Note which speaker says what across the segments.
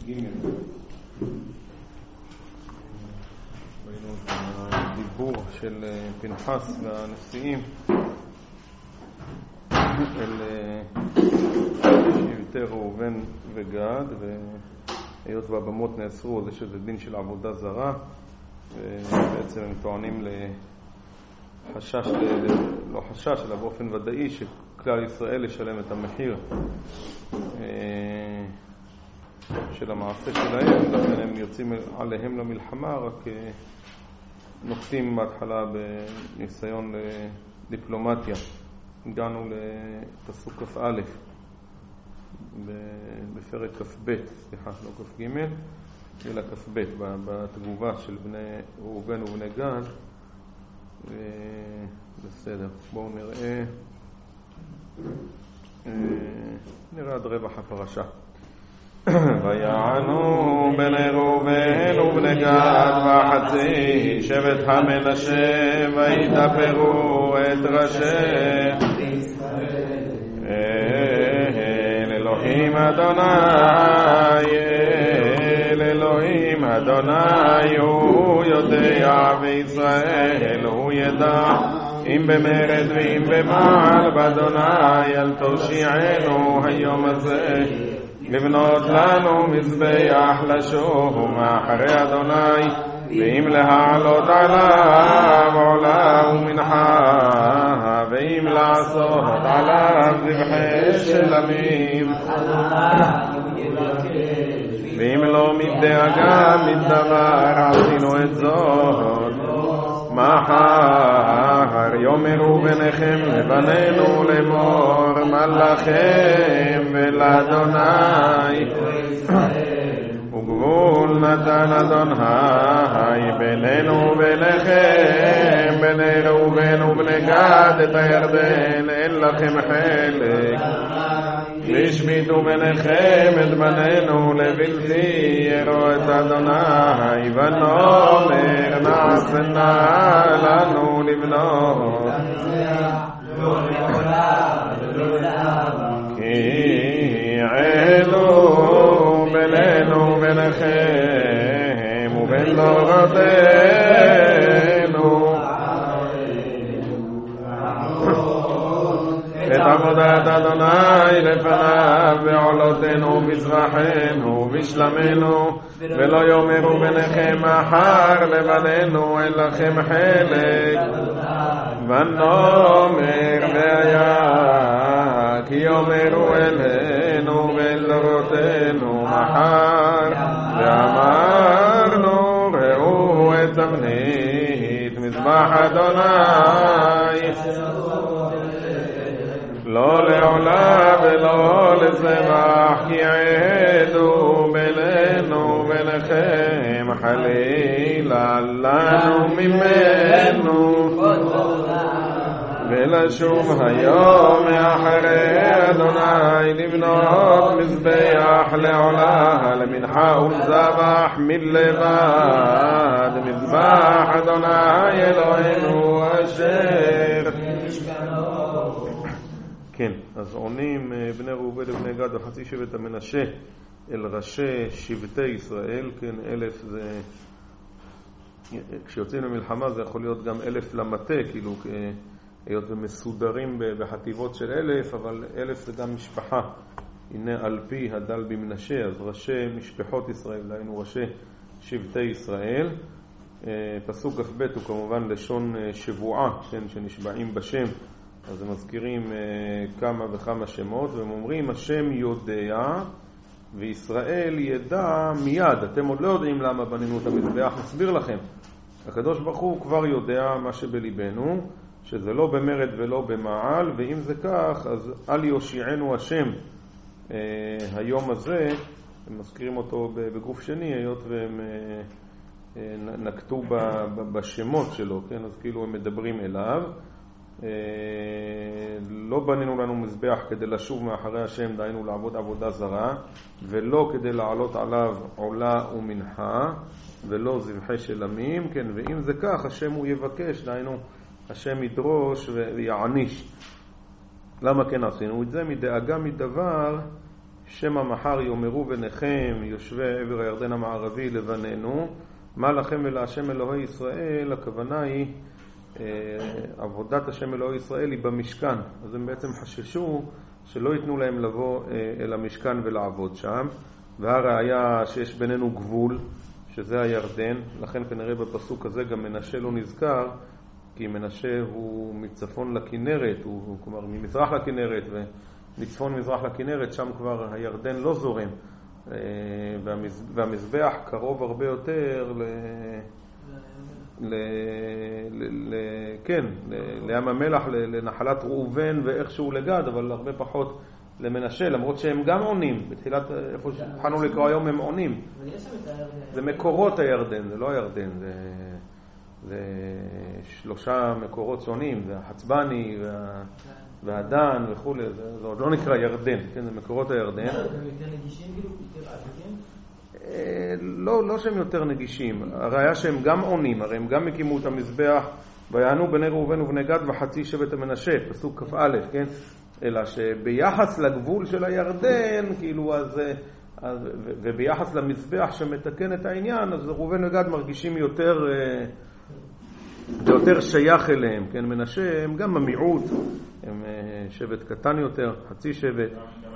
Speaker 1: ג' ראינו את הדיבור של פנחס והנשיאים אל שבטי ראובן וגד, והיות והבמות נאסרו אז יש איזה דין של עבודה זרה, ובעצם הם טוענים לחשש, לא חשש אלא באופן ודאי שכלל ישראל ישלם את המחיר של המעשה שלהם, לכן הם יוצאים עליהם למלחמה, רק נוקטים בהתחלה בניסיון לדיפלומטיה. הגענו לפסוק כ"א בפרק כ"ב, סליחה, לא כ"ג אלא כ"ב, בתגובה של בני ראובן ובני גד. בסדר, בואו נראה עד רבע הפרשה. ויענו בני ראובן ובני גד וחצי שבט המנשה וידברו את ראשי אל אלוהים אדוני, אל אלוהים אדוני הוא יודע וישראל הוא ידע, אם במרד ואם במעל באדוני אל תושיענו היום הזה לבנות לנו מזבח לשוב מאחרי אדוני, ואם להעלות עליו עולה ומנחה, ואם לעשות עליו זבחי שלמים, ואם לא מדאגה מדבר עשינו את זאת. מחר יאמרו ביניכם לבנינו לאמור מה לכם ולאדוני, וגבול נתן אדוני בינינו וביניכם בני ראובן ובני גד את הירדן, אין לכם חלק, והשמיטו ביניכם את בנינו לבלתי יראו את אדוני, ונאמר נעשנה לנו לבנות כי עדו בינינו וביניכם ובין דורותינו את עבודת אדוני לפניו בעולותינו ובזרחנו ובשלמנו, ולא יאמרו ביניכם מחר לבנינו אין לכם חלק, ונאמר והיה כי יאמרו אלינו ואל דורותינו מחר, ואמרנו ראו את תבנית מזבח אדוני לא לעולה ולא לזבח, כי עדו בינינו וביניכם חלילה לנו ממנו, ולשוב היום מאחרי אדוני לבנות מזבח לעולה למנחה ולזבח מלבד מזבח אדוני אלוהינו אשר. כן, אז עונים בני ראובן ובני גד וחצי שבט המנשה אל ראשי שבטי ישראל. כן, 1000 זה, כשיוצאים למלחמה זה יכול להיות גם 1000 למטה, כאילו היות ומסודרים בחטיבות של 1000, אבל 1000 זה גם משפחה. הנה על פי הדל במנשה, אז ראשי משפחות ישראל, דהיינו ראשי שבטי ישראל. פסוק כ"ב הוא כמובן לשון שבועה, כן, שנשבעים בשם, אז הם מזכירים כמה וכמה שמות, והם אומרים השם יודע וישראל ידע מיד. אתם עוד לא יודעים למה בנינו את המזבח, נסביר לכם. הקדוש ברוך הוא כבר יודע מה שבליבנו, שזה לא במרד ולא במעל, ואם זה כך אז אל יושיענו השם היום הזה. הם מזכירים אותו בגוף שני, היות והם נקטו בשמות שלו, כן? אז כאילו הם מדברים אליו. לא בנינו לנו מזבח כדי לשוב מאחרי השם, דהיינו לעבוד עבודה זרה, ולא כדי לעלות עליו עולה ומנחה, ולא זבחי שלמים, כן? ואם זה כך השם הוא יבקש, דהיינו השם ידרוש ויעניש. למה כן עשינו את זה? מדאגה מדבר שמא מחר יאמרו ביניכם יושבי עבר הירדן המערבי לבנינו, מה לכם ולהשם אלוהי ישראל? הכוונה היא עבודת השם אלוהי ישראל היא במשכן, אז הם בעצם חששו שלא ייתנו להם לבוא אל המשכן ולעבוד שם, והראיה שיש בינינו גבול שזה הירדן, לכן כנראה בפסוק הזה גם מנשה לא נזכר, כי מנשה הוא מצפון לכנרת, הוא כלומר ממזרח לכנרת ומצפון מזרח לכנרת, שם כבר הירדן לא זורם, והמזבח קרוב הרבה יותר לים המלח, לנחלת ראובן ואיכשהו לגד, אבל הרבה פחות למנשה, למרות שהם גם עונים, בתחילת איפה שהתחלנו לקרוא היום הם עונים. זה מקורות הירדן, זה לא הירדן, זה 3 מקורות שונים, זה החצבני והדן וכו', זה עוד לא נקרא ירדן, כן, זה מקורות הירדן.
Speaker 2: הם יותר נגישים כאילו? יותר עתיקים?
Speaker 1: לא שהם יותר נגישים, הראיה שהם גם עונים, הרי הם גם הקימו את המזבח, ויענו בני ראובן ובני גד וחצי שבט המנשה, פסוק כ"א, כן? אלא שביחס לגבול של הירדן, כאילו וביחס למזבח שמתקן את העניין, אז ראובן וגד מרגישים יותר שייך אליהם, כן? מנשה הם גם המיעוט, הם שבט קטן יותר, חצי שבט.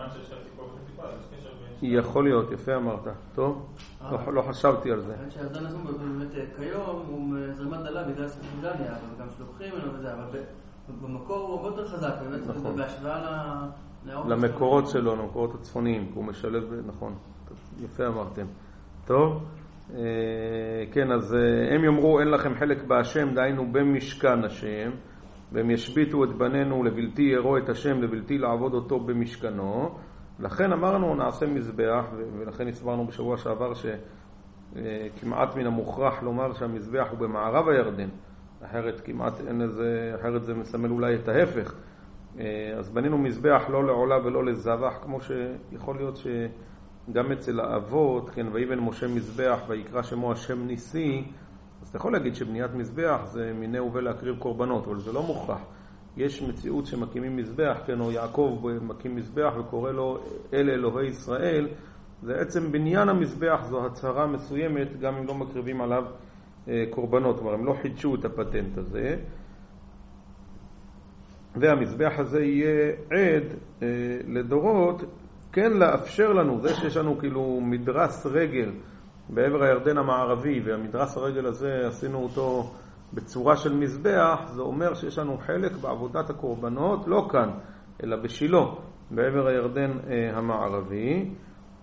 Speaker 1: יכול להיות, יפה אמרת. טוב? לא חשבתי על זה.
Speaker 3: שהזן הזה באמת כיום הוא מזרימת דלה בגלל ספקולניה, אבל גם שלוחים ממנו וזה, אבל במקור הוא הרבה יותר חזק, באמת בהשוואה
Speaker 1: למקורות שלו, למקורות הצפוניים, הוא משלב, נכון. יפה אמרתם. טוב? כן, אז הם יאמרו אין לכם חלק בהשם, דהיינו במשכן השם, והם ישביתו את בנינו לבלתי יראו את השם, לבלתי לעבוד אותו במשכנו. לכן אמרנו נעשה מזבח, ולכן הסברנו בשבוע שעבר שכמעט מן המוכרח לומר שהמזבח הוא במערב הירדן, אחרת כמעט אין איזה, אחרת זה מסמל אולי את ההפך. אז בנינו מזבח לא לעולה ולא לזבח, כמו שיכול להיות שגם אצל האבות, כן, ויבן משה מזבח ויקרא שמו השם ניסי, אז אתה יכול להגיד שבניית מזבח זה מיני ולהקריב קורבנות, אבל זה לא מוכרח. יש מציאות שמקימים מזבח, כן, או יעקב מקים מזבח וקורא לו אל אלוהי ישראל, זה עצם בניין המזבח, זו הצהרה מסוימת, גם אם לא מקריבים עליו קורבנות, כלומר הם לא חידשו את הפטנט הזה, והמזבח הזה יהיה עד לדורות, כן לאפשר לנו, זה שיש לנו כאילו מדרס רגל בעבר הירדן המערבי, והמדרס הרגל הזה עשינו אותו בצורה של מזבח, זה אומר שיש לנו חלק בעבודת הקורבנות, לא כאן, אלא בשילה, בעבר הירדן המערבי.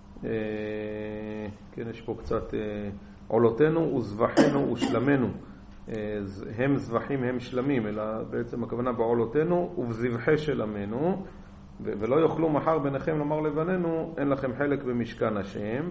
Speaker 1: כן, יש פה קצת עולותינו וזבחנו ושלמנו. הם זבחים, הם שלמים, אלא בעצם הכוונה בעולותינו ובזבחי שלמנו, ולא יוכלו מחר ביניכם לומר לבנינו, אין לכם חלק במשכן השם.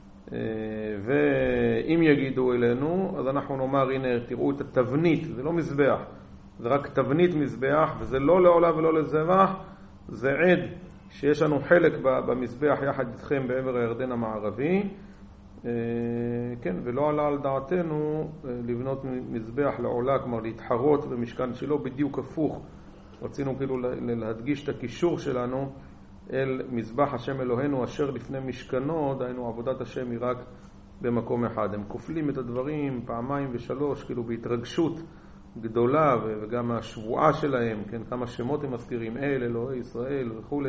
Speaker 1: ואם יגידו אלינו, אז אנחנו נאמר, הנה תראו את התבנית, זה לא מזבח, זה רק תבנית מזבח, וזה לא לעולה ולא לזבח, זה עד שיש לנו חלק במזבח יחד איתכם בעבר הירדן המערבי. כן, ולא עלה על דעתנו לבנות מזבח לעולה, כלומר להתחרות במשכן שלו, בדיוק הפוך. רצינו כאילו להדגיש את הקישור שלנו אל מזבח השם אלוהינו אשר לפני משכנו, דהיינו עבודת השם היא רק במקום אחד. הם כופלים את הדברים פעמיים ושלוש, כאילו בהתרגשות גדולה, וגם השבועה שלהם, כן, כמה שמות הם מזכירים, אל, אלוהי ישראל וכו',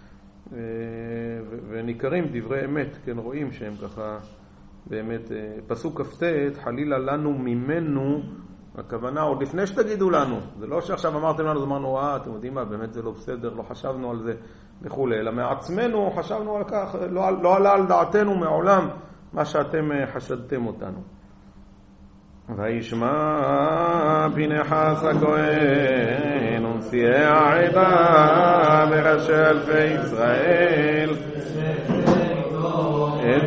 Speaker 1: וניכרים דברי אמת, כן, רואים שהם ככה באמת, פסוק כ"ט, חלילה לנו ממנו, הכוונה עוד לפני שתגידו לנו, זה לא שעכשיו אמרתם לנו, אז אמרנו, אתם יודעים מה, באמת זה לא בסדר, לא חשבנו על זה וכו', אלא מעצמנו חשבנו על כך, לא עלה על דעתנו מעולם מה שאתם חשדתם אותנו. וישמע פנחס הכהן ונשיאי העדה וראשי אלפי ישראל את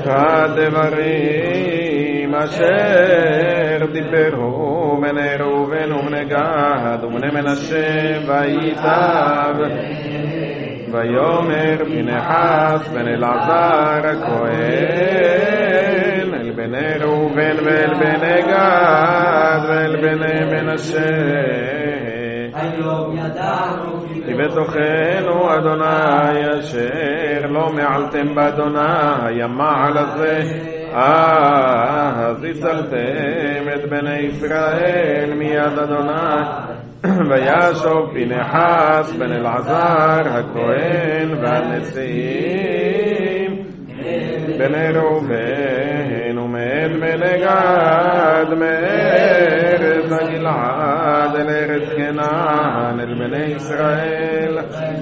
Speaker 1: הדברים אשר דיברו בני ראובן ובני גד ובני מנשה וייטב ויאמר פנחס בן אלעזר הכהן אל בני ראובן ואל בני גד ואל בני מנשה
Speaker 2: היום ידענו
Speaker 1: כי בתוכנו אדוני אשר לא מעלתם באדוני המעל הזה אז הצלתם את בני ישראל מיד אדוני וישוב פנחס בן אלעזר הכהן והנשיאים בני ראובן ומאת בני גד מארץ הגלעד אל ארץ כנען אל בני ישראל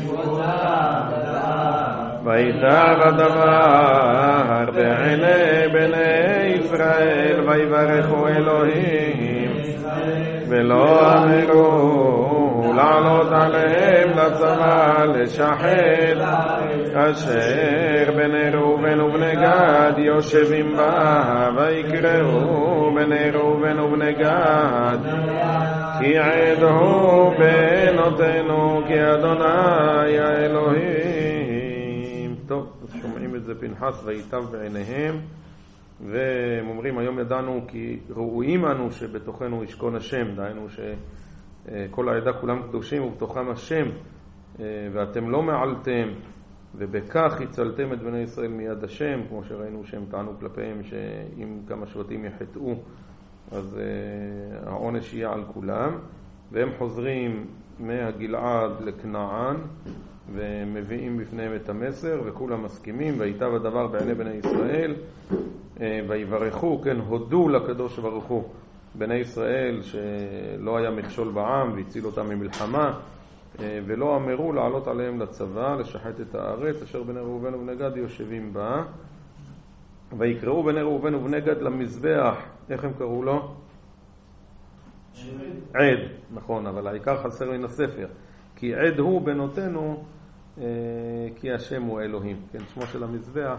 Speaker 1: ויטב הדבר בעיני בני ישראל ויברכו אלוהים ולא אמרו לעלות עליהם לצבא לשחט אשר בני ראובן ובני גד יושבים בה ויקראו בני ראובן ובני גד כי עד הוא בנותינו כי אדוני האלוהים. טוב, שומעים את זה פנחס ויטב בעיניהם והם אומרים היום ידענו כי ראויים אנו שבתוכנו ישכון השם, דהיינו שכל העדה כולם קדושים ובתוכם השם ואתם לא מעלתם ובכך הצלתם את בני ישראל מיד השם, כמו שראינו שהם טענו כלפיהם שאם כמה שבטים יחטאו אז העונש יהיה על כולם, והם חוזרים מהגלעד לכנען ומביאים בפניהם את המסר וכולם מסכימים ויטב הדבר בעיני בני ישראל ויברכו, כן, הודו לקדוש ברוך הוא בני ישראל שלא היה מכשול בעם והציל אותם ממלחמה ולא אמרו לעלות עליהם לצבא לשחט את הארץ אשר בני ראובן ובני גד יושבים בה ויקראו בני ראובן ובני גד למזבח, איך הם קראו לו? עד, נכון, אבל העיקר חסר מן הספר כי עד הוא בנותינו כי השם הוא אלוהים, כן, שמו של המזבח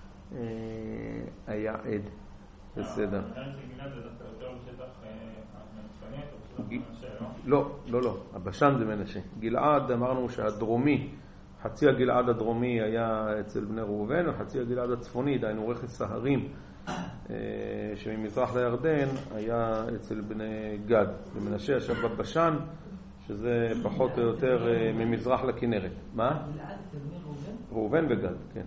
Speaker 1: היה עד. בסדר. לא, הבשן זה מנשה. גלעד אמרנו שהדרומי, חצי הגלעד הדרומי היה אצל בני ראובן, וחצי הגלעד הצפוני, דהיינו רכס סהרים שממזרח לירדן היה אצל בני גד. ומנשה ישב בבשן, שזה פחות או יותר ממזרח לכנרת. מה?
Speaker 2: גלעד אצל בני ראובן?
Speaker 1: ראובן וגד, כן.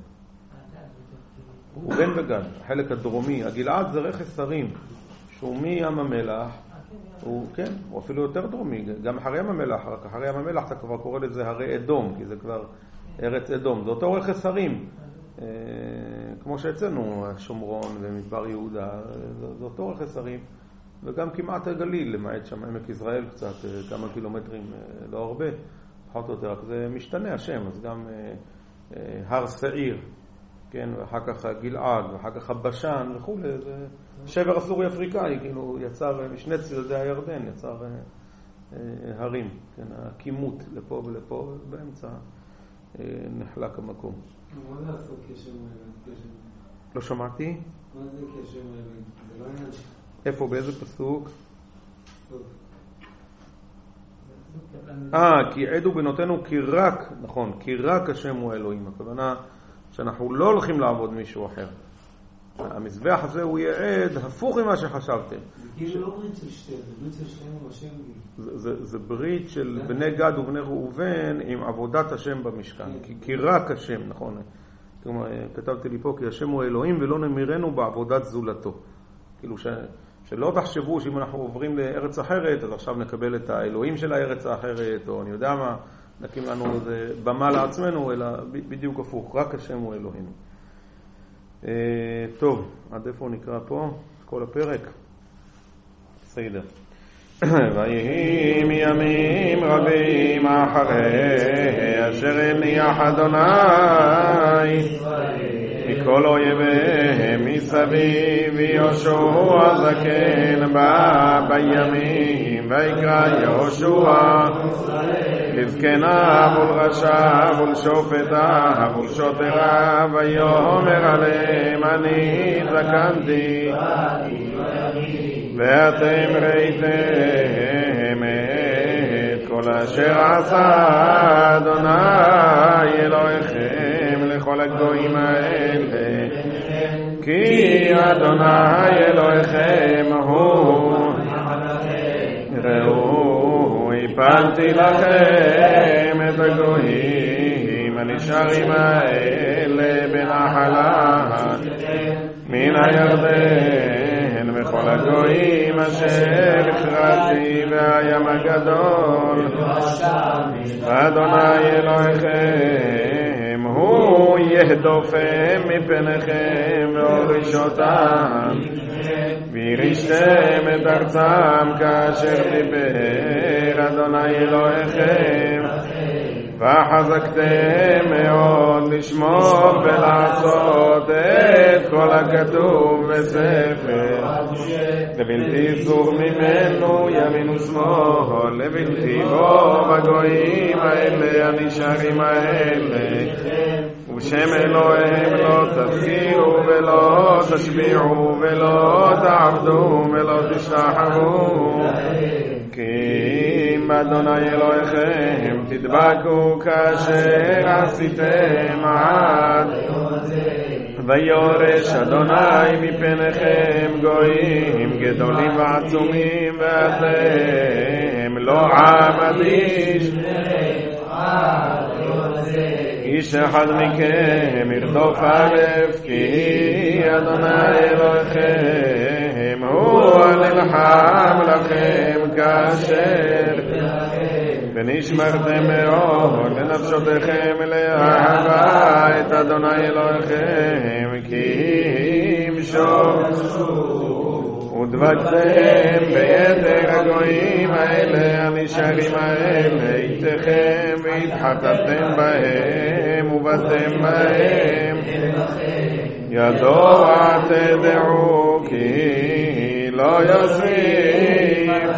Speaker 1: ראובן וגד, החלק הדרומי. הגלעד זה רכס הרים, שהוא מים המלח, הוא, כן, הוא אפילו יותר דרומי, גם אחרי ים המלח, רק אחרי ים המלח אתה כבר קורא לזה הרי אדום, כי זה כבר ארץ אדום, זה אותו רכס הרים, כמו שאצלנו שומרון ומדבר יהודה, זה אותו רכס הרים, וגם כמעט הגליל, למעט שם עמק ישראל קצת, כמה קילומטרים, לא הרבה, פחות או יותר, רק זה משתנה השם, אז גם הר שעיר, כן, ואחר כך גלעד, ואחר כך הבשן וכו', זה שבר הסורי אפריקאי, כאילו יצר משני צדדי הירדן, יצר הרים, כן, הכימות לפה ולפה, ובאמצע נחלק המקום.
Speaker 4: מה זה לעשות קשר מלבין?
Speaker 1: לא שמעתי?
Speaker 4: מה זה קשר מלבין? זה לא עניין ש...
Speaker 1: איפה, באיזה פסוק?
Speaker 4: טוב.
Speaker 1: כי עדו בנותינו כי רק, נכון, כי רק השם הוא אלוהים. הכוונה שאנחנו לא הולכים לעבוד מישהו אחר. המזבח הזה הוא יהיה עד הפוך ממה שחשבתם.
Speaker 4: זה כאילו לא ברית של שתי, זה ברית של שנינו עם השם.
Speaker 1: זה ברית של בני גד ובני ראובן עם עבודת השם במשכן. כי רק השם, נכון. כתבתי לי פה, כי השם הוא אלוהים ולא נמירנו בעבודת זולתו. כאילו שלא תחשבו שאם אנחנו עוברים לארץ אחרת, אז עכשיו נקבל את האלוהים של הארץ האחרת, או אני יודע מה, נקים לנו איזה במה לעצמנו, אלא בדיוק הפוך, רק השם הוא אלוהים. טוב, עד איפה נקרא פה? כל הפרק? בסדר. ויהי מימים רבים אחרי אשר הניח אדוני מכל אויביהם מסביב יהושע זקן בא בימים ויקרא יהושע לזקניו ולראשיו ולשופטיו ולשוטריו ויאמר עליהם אני זקנתי ואתם ראיתם את כל אשר עשה אדוני אלוהיכם לכל הגויים האלה כי אדוני אלוהיכם הוא ראו הפלתי לכם את הגויים הנשארים האלה בנחלת מן הירדן וכל הגויים אשר הכרעתי והים הגדול אדוני אלוהיכם הוא יהדופם מפניכם והוריש אותם וירישתם את ארצם כאשר דיבר אדוני אלוהיכם וחזקתם מאוד לשמור ולעשות את כל הכתוב בספר לבלתי סור ממנו ימין ושמאל לבלתי בו בגויים האלה הנשארים האלה ושם אלוהים לא תזכירו ולא תשביעו ולא תעבדו ולא תשתחוו כי אם אדוני אלוהיכם תדבקו כאשר עשיתם עד ויורש אדוני מפניכם גויים גדולים ועצומים ואתם לא עם אדיש איש אחד מכם ירדוף אלף כי אדוני אלוהיכם הוא הנלחם לכם כאשר ונשמרתם מאוד לנפשותיכם לאהבה את אדוני אלוהיכם כי ימשוך ודבקתם ביתר הגויים האלה הנשארים האלה איתכם והתחתתם בהם ובאתם בהם ידוע תדעו כי לא יוסיף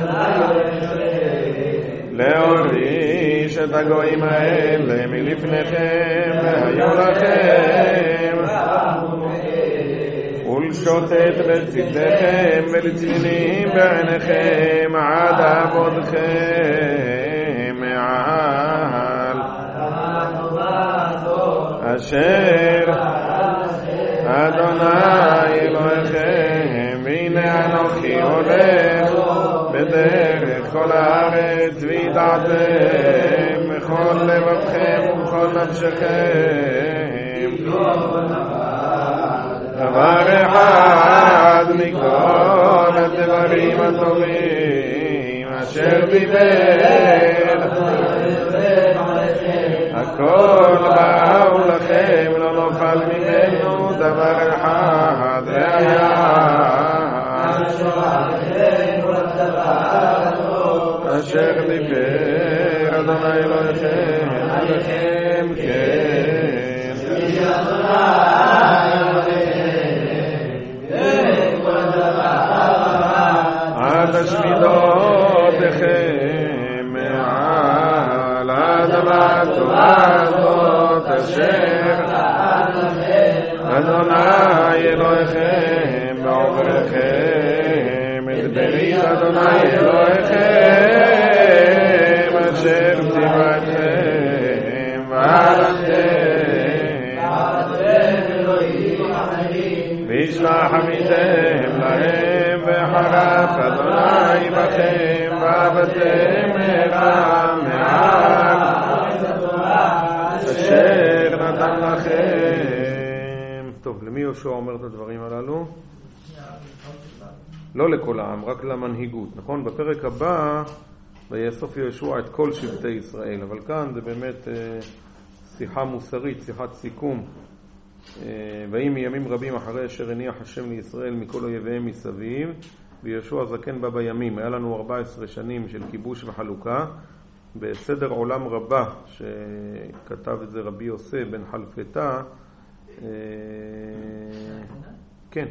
Speaker 1: להוריש את הגויים האלה מלפניכם והיו לכם ולשוטט לצדכם ולצנינים בעיניכם עד עבודכם מעל אשר אדוני אלוהיכם והנה אנוכי הולך בדרך כל הארץ וידעתם בכל לבבכם ובכל נפשכם דבר אחד מכל הדברים הטובים אשר דיבר הכל באו לכם לא נפל ממנו דבר אחד אשר דיבר אדוני אלוהיכם עליכם כן עד השמידותיכם מעל האדמה הטובה הזאת אשר אדוני אלוהיכם בעוברכם את ברית אדוני אלוהיכם אשר ציוותכם והלכתם וישלח עמיתם להם וחרף אדוני בכם ועבדתם מרם מעל אשר נתן לכם. טוב, למי יהושע אומר את הדברים הללו? לא לכל העם, רק למנהיגות, נכון? בפרק הבא ויאסוף יהושע את כל שבטי ישראל, אבל כאן זה באמת שיחה מוסרית, שיחת סיכום. ויהי מימים רבים אחרי אשר הניח השם לישראל מכל אויביהם מסביב ויהושע זקן בה בימים. היה לנו 14 שנים של כיבוש וחלוקה בסדר עולם רבה שכתב את זה רבי יוסי בן חלפתה. כן,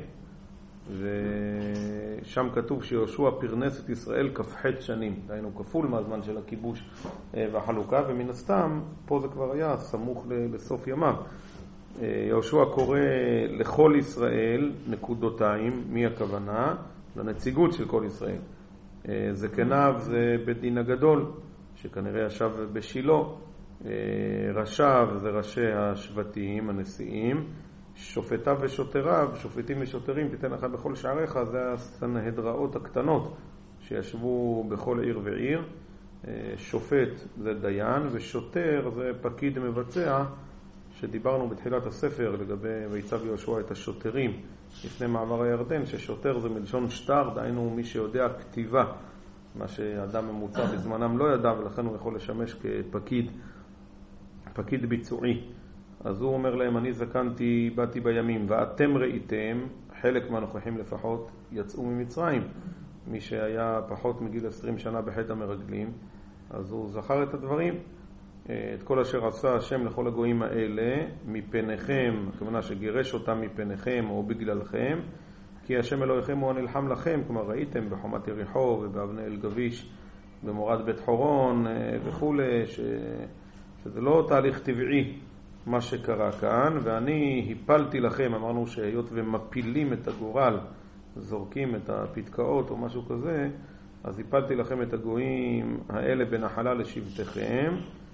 Speaker 1: ושם כתוב שיהושע פרנס את ישראל כ"ח שנים, דהיינו כפול מהזמן של הכיבוש והחלוקה, ומן הסתם פה זה כבר היה סמוך לסוף ימיו. יהושע קורא לכל ישראל נקודותיים, מי הכוונה? לנציגות של כל ישראל. זקניו זה בית דין הגדול שכנראה ישב בשילה, ראשיו זה ראשי השבטים הנשיאים, שופטיו ושוטריו, שופטים ושוטרים תיתן לך בכל שעריך, זה הסנהדראות הקטנות שישבו בכל עיר ועיר. שופט זה דיין ושוטר זה פקיד מבצע, שדיברנו בתחילת הספר לגבי ויצב יהושע את השוטרים לפני מעבר הירדן, ששוטר זה מלשון שטר, דהיינו מי שיודע כתיבה, מה שאדם ממוצע בזמנם לא ידע, ולכן הוא יכול לשמש כפקיד, פקיד ביצועי. אז הוא אומר להם, אני זקנתי, באתי בימים, ואתם ראיתם, חלק מהנוכחים לפחות, יצאו ממצרים. מי שהיה פחות מגיל 20 שנה בחטא המרגלים, אז הוא זכר את הדברים. את כל אשר עשה השם לכל הגויים האלה, מפניכם, הכוונה שגירש אותם מפניכם או בגללכם, כי השם אלוהיכם הוא הנלחם לכם, כלומר ראיתם בחומת יריחו ובאבני אל גביש, במורד בית חורון וכו', שזה לא תהליך טבעי מה שקרה כאן, ואני הפלתי לכם, אמרנו שהיות ומפילים את הגורל, זורקים את הפתקאות או משהו כזה, אז הפלתי לכם את הגויים האלה בנחלה לשבטכם.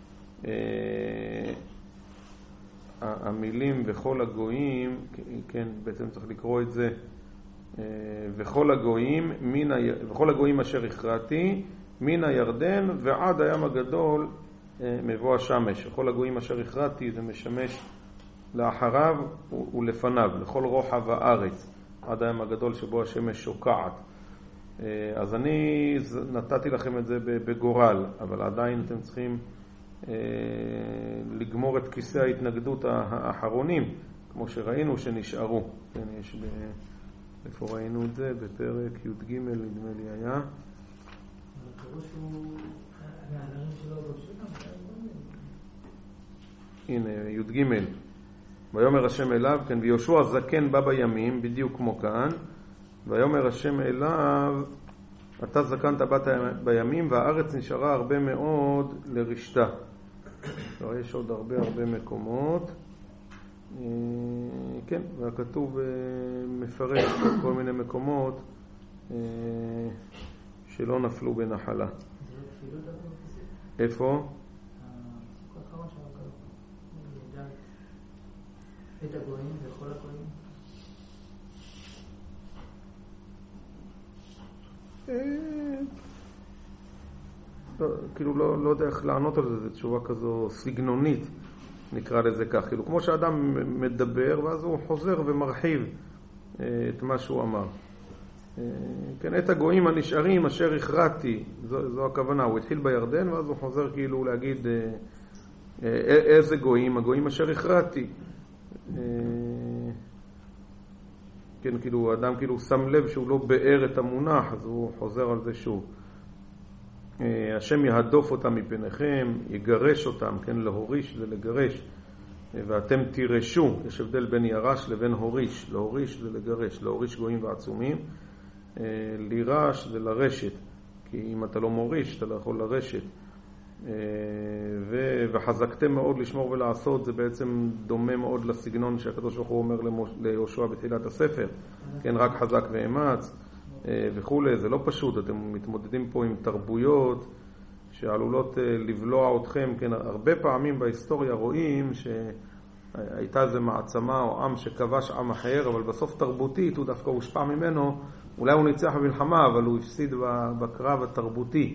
Speaker 1: המילים וכל הגויים, כן, בעצם צריך לקרוא את זה, וכל הגויים אשר הכרעתי מן הירדן ועד הים הגדול מבוא השמש. וכל הגויים אשר הכרעתי זה משמש לאחריו ולפניו, לכל רוחב הארץ, עד הים הגדול שבו השמש שוקעת. אז אני נתתי לכם את זה בגורל, אבל עדיין אתם צריכים לגמור את כיסי ההתנגדות האחרונים, כמו שראינו שנשארו. כן, יש איפה ראינו את זה? בפרק י"ג נדמה לי היה. הנה י"ג, ויאמר השם אליו, כן, ויהושע זקן בא בימים, בדיוק כמו כאן, ויאמר השם אליו, אתה זקנת בת בימים, והארץ נשארה הרבה מאוד לרשתה. יש עוד הרבה מקומות. כן, והכתוב מפרש כל מיני מקומות שלא נפלו בנחלה. איפה?
Speaker 2: את הגויים וכל הגויים.
Speaker 1: כאילו לא יודע איך לענות על זה, זו תשובה כזו סגנונית, נקרא לזה כך, כאילו כמו שאדם מדבר ואז הוא חוזר ומרחיב את מה שהוא אמר. כן, את הגויים הנשארים אשר הכרעתי, זו הכוונה, הוא התחיל בירדן ואז הוא חוזר כאילו להגיד איזה גויים, הגויים אשר הכרעתי. כן, כאילו האדם כאילו שם לב שהוא לא באר את המונח, אז הוא חוזר על זה שוב. השם יהדוף אותם מפניכם, יגרש אותם, כן, להוריש זה לגרש, ואתם תירשו, יש הבדל בין ירש לבין הוריש, להוריש זה לגרש, להוריש גויים ועצומים, לירש זה לרשת, כי אם אתה לא מוריש אתה לא יכול לרשת, וחזקתם מאוד לשמור ולעשות, זה בעצם דומה מאוד לסגנון שהקדוש ברוך הוא אומר ליהושע בתחילת הספר, כן, רק חזק ואמץ וכו'. זה לא פשוט, אתם מתמודדים פה עם תרבויות שעלולות לבלוע אתכם, כן, הרבה פעמים בהיסטוריה רואים שהייתה איזו מעצמה או עם שכבש עם אחר, אבל בסוף תרבותית הוא דווקא הושפע ממנו, אולי הוא ניצח במלחמה אבל הוא הפסיד בקרב התרבותי,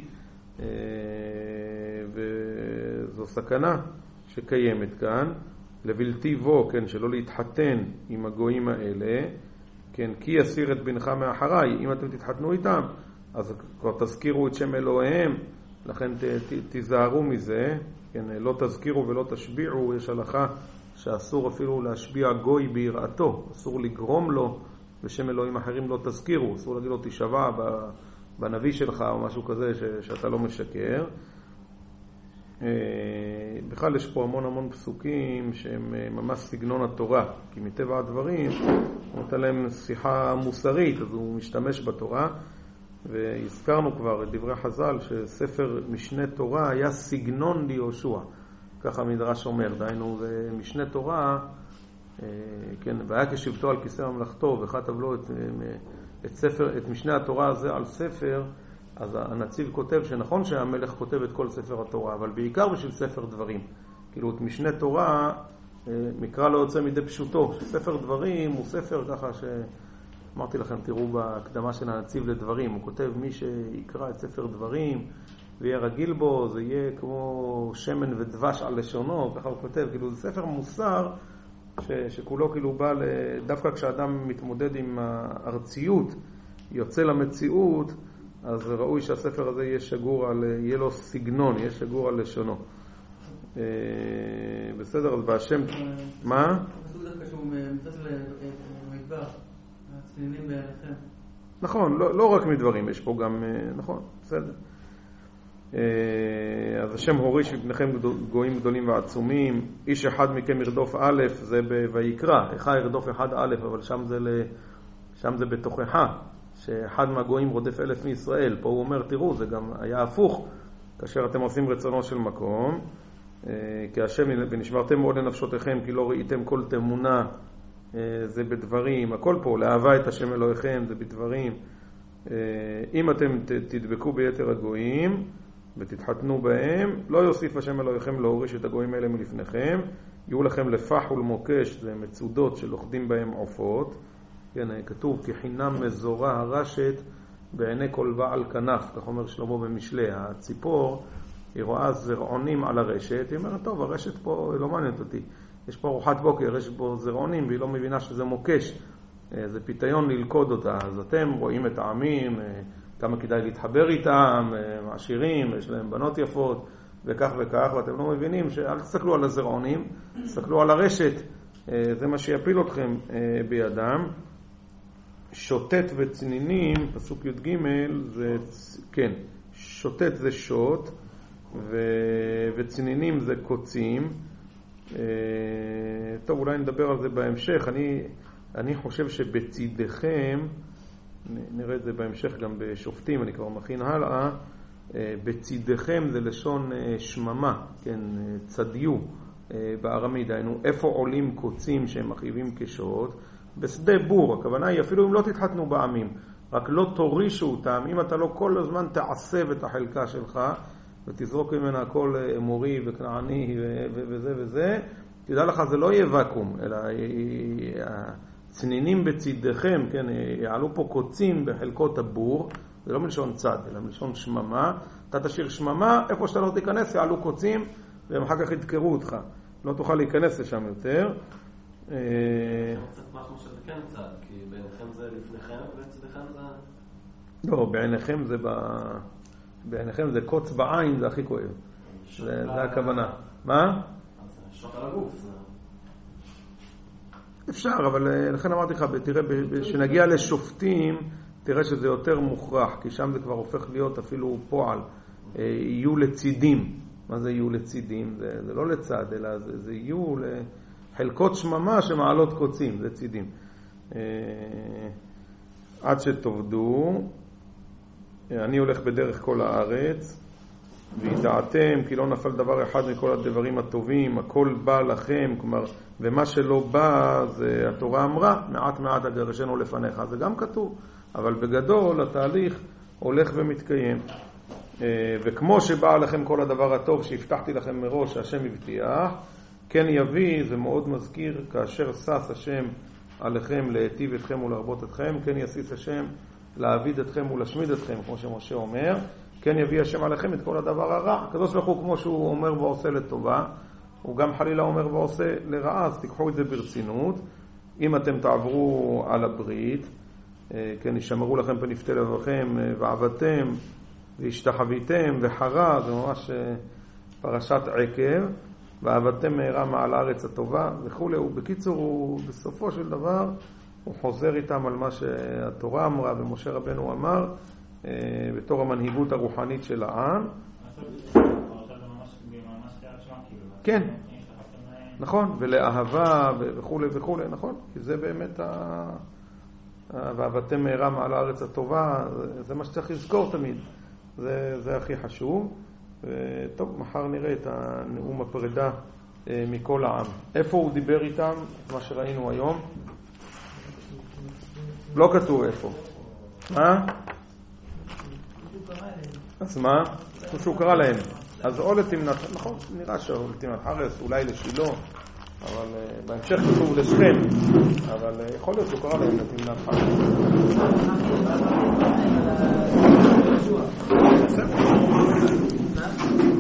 Speaker 1: וזו סכנה שקיימת כאן, לבלתי בו, כן, שלא להתחתן עם הגויים האלה, כן, כי יסיר את בנך מאחריי, אם אתם תתחתנו איתם אז כבר תזכירו את שם אלוהיהם, לכן תיזהרו מזה, כן, לא תזכירו ולא תשביעו. יש הלכה שאסור אפילו להשביע גוי ביראתו, אסור לגרום לו בשם אלוהים אחרים לא תזכירו, אסור להגיד לו תשבע בנביא שלך או משהו כזה שאתה לא משקר. בכלל יש פה המון פסוקים שהם ממש סגנון התורה, כי מטבע הדברים הוא נותן להם שיחה מוסרית, אז הוא משתמש בתורה. והזכרנו כבר את דברי חז"ל שספר משנה תורה היה סגנון ליהושע, ככה המדרש אומר, דהיינו זה משנה תורה, כן, והיה כשבטו על כיסא ממלכתו וכתב לו את משנה התורה הזה על ספר. אז הנציב כותב שנכון שהמלך כותב את כל ספר התורה, אבל בעיקר בשביל ספר דברים. כאילו את משנה תורה מקרא לא יוצא מדי פשוטו. ספר דברים הוא ספר ככה אמרתי לכם, תראו בהקדמה של הנציב לדברים, הוא כותב מי שיקרא את ספר דברים ויהיה רגיל בו, זה יהיה כמו שמן ודבש על לשונו, ככה הוא כותב, כאילו זה ספר מוסר שכולו כאילו בא דווקא כשאדם מתמודד עם הארציות, יוצא למציאות, אז ראוי שהספר הזה יהיה שגור יהיה לו סגנון, יהיה שגור על לשונו. בסדר, אז בהשם... מה?
Speaker 3: פסוק דווקא שהוא מצטט למדבר, הצנינים בעיניכם.
Speaker 1: נכון, לא רק מדברים, יש פה גם... נכון, בסדר. אז השם הוריש בפניכם גויים גדולים ועצומים, איש אחד מכם ירדוף א', זה ויקרא, אחד ירדוף אחד א', אבל שם זה בתוכחה, שאחד מהגויים רודף 1,000 מישראל. פה הוא אומר, תראו, זה גם היה הפוך, כאשר אתם עושים רצונו של מקום, כי השם ונשמרתם מאוד לנפשותיכם, כי לא ראיתם כל תמונה, זה בדברים, הכל פה, לאהבה את השם אלוהיכם, זה בדברים. אם אתם תדבקו ביתר הגויים ותתחתנו בהם, לא יוסיף השם אלוהיכם להוריש את הגויים האלה מלפניכם, יהיו לכם לפח ולמוקש, זה מצודות שלוחדים בהם עופות. כן, כתוב, כי חינם מזורה הרשת בעיני כל בעל כנף, כך אומר שלמה במשלי. הציפור, היא רואה זרעונים על הרשת, היא אומרת, טוב, הרשת פה לא מעניינת אותי, יש פה ארוחת בוקר, יש פה זרעונים, והיא לא מבינה שזה מוקש, זה פיתיון ללכוד אותה. אז אתם רואים את העמים, כמה כדאי להתחבר איתם, עשירים, יש להם בנות יפות, וכך וכך, ואתם לא מבינים שאל תסתכלו על הזרעונים, תסתכלו על הרשת, זה מה שיפיל אתכם בידם. שוטט וצנינים, פסוק י"ג, זה, כן, שוטט זה שוט, וצנינים זה קוצים. טוב, אולי נדבר על זה בהמשך. אני חושב שבצידכם, נראה את זה בהמשך גם בשופטים, אני כבר מכין הלאה, בצידכם זה לשון שממה, כן, צדיו בארמית, דהיינו, איפה עולים קוצים שהם מחיבים כשוט? בשדה בור, הכוונה היא אפילו אם לא תתחתנו בעמים, רק לא תורישו אותם, אם אתה לא כל הזמן תעשב את החלקה שלך, ותזרוק ממנה הכל אמורי וכנעני וזה וזה, תדע לך, זה לא יהיה וקום, אלא הצנינים בצידכם, כן, יעלו פה קוצים בחלקות הבור, זה לא מלשון צד, אלא מלשון שממה, אתה תשאיר שממה, איפה שאתה לא תיכנס, יעלו קוצים, והם אחר כך ידקרו אותך, לא תוכל להיכנס לשם יותר.
Speaker 5: קצת משהו שזה כן צד, כי בעיניכם זה לפניכם ובצדכם זה...
Speaker 1: לא, בעיניכם זה קוץ בעין, זה הכי כואב. זה הכוונה. מה?
Speaker 5: שוט על הגוף.
Speaker 1: אפשר, אבל לכן אמרתי לך, תראה, שנגיע לשופטים, תראה שזה יותר מוכרח, כי שם זה כבר הופך להיות אפילו פועל. יהיו לצידים. מה זה יהיו לצידים? זה לא לצד, אלא זה יהיו לחלקות שממה שמעלות קוצים, זה צידים. עד שתעבדו, אני הולך בדרך כל הארץ, וידעתם כי לא נפל דבר אחד מכל הדברים הטובים, הכל בא לכם, כלומר, ומה שלא בא, זה התורה אמרה, מעט מעט אגרשנו לפניך, זה גם כתוב, אבל בגדול התהליך הולך ומתקיים. וכמו שבא לכם כל הדבר הטוב שהבטחתי לכם מראש, שהשם הבטיח, כן יביא, זה מאוד מזכיר, כאשר שש השם עליכם להיטיב אתכם ולהרבות אתכם, כן יסיס השם להעביד אתכם ולהשמיד אתכם, כמו שמשה אומר, כן יביא השם עליכם את כל הדבר הרע. הקדוש ברוך הוא, כמו שהוא אומר ועושה לטובה, הוא גם חלילה אומר ועושה לרעה, אז תיקחו את זה ברצינות. אם אתם תעברו על הברית, כן, ישמרו לכם פנפתי לבכם, ועבדתם, והשתחוויתם, וחרה, זה ממש פרשת עקב, ועבדתם מהרה מעל הארץ הטובה, וכו'. ובקיצור, הוא בסופו של דבר, הוא חוזר איתם על מה שהתורה אמרה ומשה רבנו אמר, בתור המנהיגות הרוחנית של העם. כן, נכון, ולאהבה וכו' וכו', נכון, כי זה באמת ועבדתם מהרה מעל הארץ הטובה, זה מה שצריך לזכור תמיד, זה הכי חשוב. טוב, מחר נראה את הנאום הפרידה מכל העם. איפה הוא דיבר איתם, מה שראינו היום? לא כתוב איפה. מה? אז מה? שהוא קרא להם. אז או לתמנת, נכון, נראה שהוא לתמנת חרס, אולי לשילו, אבל בהמשך כתוב לשכם, אבל יכול להיות שהוא קרא להם לתמנת חרס.
Speaker 2: יהושע.
Speaker 1: בסדר.